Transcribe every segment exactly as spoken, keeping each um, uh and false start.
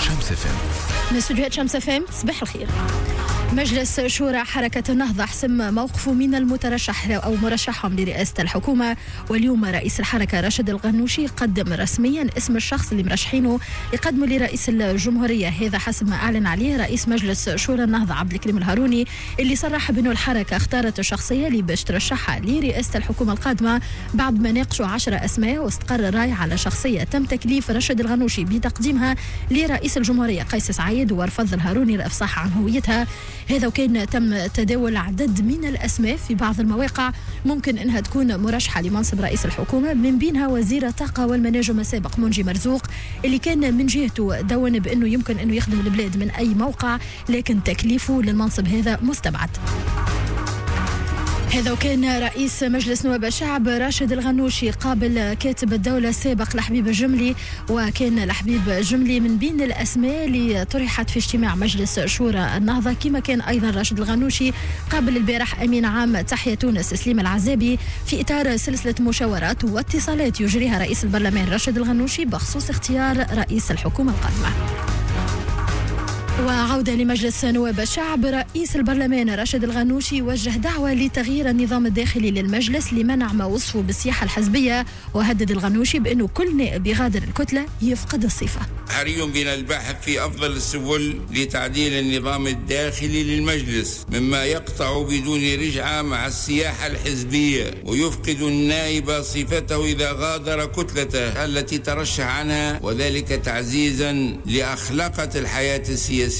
شمس فم. من استوديوهات شمس فم، صباح الخير. مجلس شورى حركة النهضة حسم موقفه من المترشح أو مرشحهم لرئاسة الحكومة، واليوم رئيس الحركة راشد الغنوشي قدم رسميا اسم الشخص اللي مرشحينه يقدموا لرئيس الجمهورية. هذا حسب ما أعلن عليه رئيس مجلس شورى النهضة عبد الكريم الهاروني، اللي صرح بأنه الحركة اختارت الشخصية اللي باش ترشحها لرئاسة الحكومة القادمة بعد ما ناقشوا عشرة أسماء، واستقر الرأي على شخصية تم تكليف راشد الغنوشي بتقديمها لرئيس الجمهورية قيس سعيد، ورفض الهاروني الإفصاح عن هويتها. هذا وكان تم تداول عدد من الأسماء في بعض المواقع ممكن أنها تكون مرشحة لمنصب رئيس الحكومة، من بينها وزير الطاقة والمناجم السابق منجي مرزوق، اللي كان من جهته دون بأنه يمكن أنه يخدم البلاد من أي موقع، لكن تكليفه للمنصب هذا مستبعد. هذا وكان رئيس مجلس نواب الشعب راشد الغنوشي قابل كاتب الدولة السابق لحبيب الجملي، وكان لحبيب الجملي من بين الأسماء اللي طرحت في اجتماع مجلس شورى النهضة، كما كان أيضا راشد الغنوشي قابل البارح أمين عام تحيا تونس سليم العزابي في إطار سلسلة مشاورات واتصالات يجريها رئيس البرلمان راشد الغنوشي بخصوص اختيار رئيس الحكومة القادمة. وعودة لمجلس نواب الشعب، رئيس البرلمان راشد الغنوشي وجه دعوة لتغيير النظام الداخلي للمجلس لمنع ما وصفه بالسياحة الحزبية، وهدد الغنوشي بأنه كل نائب يغادر الكتلة يفقد الصفة. حري بنا البحث في أفضل السبل لتعديل النظام الداخلي للمجلس مما يقطع بدون رجعة مع السياحة الحزبية، ويفقد النائب صفته إذا غادر كتلته التي ترشح عنها، وذلك تعزيزا لأخلاقة الحياة السياسية.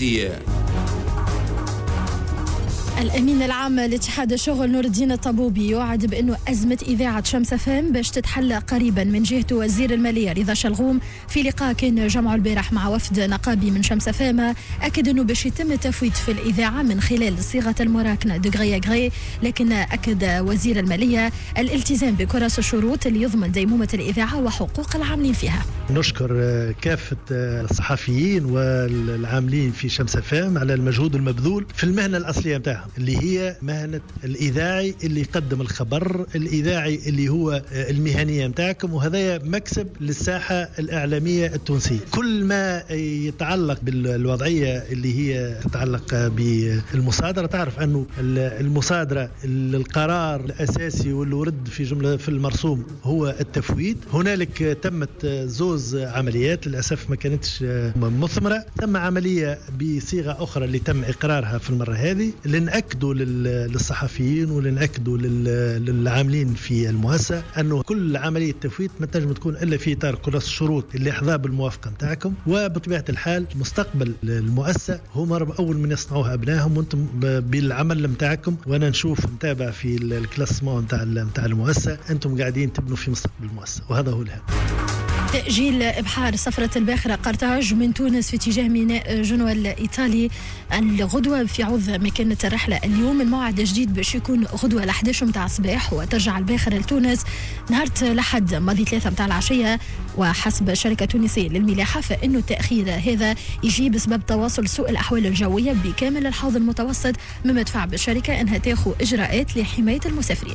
الأمين العام لاتحاد الشغل نور الدين الطبوبي يوعد بأنه أزمة إذاعة شمس فام باش تتحل قريبا. من جهته وزير المالية رضا شلغوم في لقاء كان جمعه البارح مع وفد نقابي من شمس فام أكد أنه باش يتم التفويض في الإذاعة من خلال صيغة المراكنة دغري غري، لكن أكد وزير المالية الالتزام بكرس الشروط اللي يضمن ديمومة الإذاعة وحقوق العاملين فيها. نشكر كافة الصحفيين والعاملين في شمس فام على المجهود المبذول في المهنة الأصلية متاعهم، اللي هي مهنة الإذاعي اللي يقدم الخبر، الإذاعي اللي هو المهنية متاعكم، وهذا مكسب للساحة الإعلامية التونسية. كل ما يتعلق بالوضعية اللي هي تتعلق بالمصادرة، تعرف أنه المصادرة القرار الأساسي واللي ورد في جملة في المرسوم هو التفويض. هنالك تمت زوز عمليات للأسف ما كانتش مثمرة، تم عملية بصيغة أخرى اللي تم إقرارها في المرة هذه، لنأكدوا للصحفيين ولنأكدوا للعاملين في المؤسسة أنه كل عملية تفويض ما تنجم تكون إلا في إطار كرس الشروط اللي حظى بالموافقة متاعكم، وبطبيعة الحال مستقبل المؤسسة هم أول من يصنعوها أبنائهم وأنتم بالعمل متاعكم. وأنا نشوف متابع في الكلاسمون متاع متاع المؤسسة، أنتم قاعدين تبنوا في مستقبل المؤسسة، وهذا هو الهم. تأجيل إبحار سفرة الباخرة قرطاج من تونس في اتجاه ميناء جنوة الإيطالي الغدوة في عوض مكانة الرحلة اليوم. الموعد الجديد باش يكون غدوة ل إحدى عشر متاع الصباح، وترجع الباخرة لتونس نهار الأحد ماضي ثلاثة متاع العشية. وحسب الشركة التونسية للملاحة فإنه التأخير هذا يجي بسبب تواصل سوء الأحوال الجوية بكامل الحوض المتوسط، مما دفع بالشركة أنها تاخذ إجراءات لحماية المسافرين.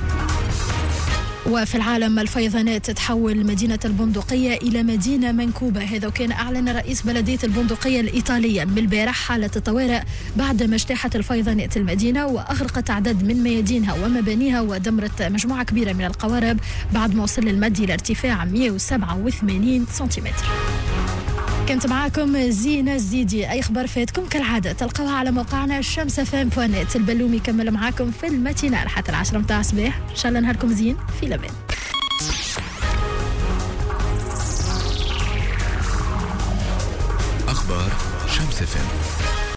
وفي العالم، الفيضانات تحول مدينة البندقية إلى مدينة منكوبة. هذا كان أعلن رئيس بلدية البندقية الإيطالية من البارح حالة الطوارئ بعد ما اجتاحت الفيضانات المدينة وأغرقت عدد من ميادينها ومبانيها، ودمرت مجموعة كبيرة من القوارب بعد ما وصل المد إلى ارتفاع مئة وسبعة وثمانين سنتيمتر. كنت معاكم زينة الزيدي. أي خبر فاتكم كالعادة تلقوها على موقعنا شمس فام بوانت. البلومي يكمل معاكم في الماتينال حتى العشرة متاع الصباح. إن شاء الله نهاركم زين في لبان. أخبار شمس فام.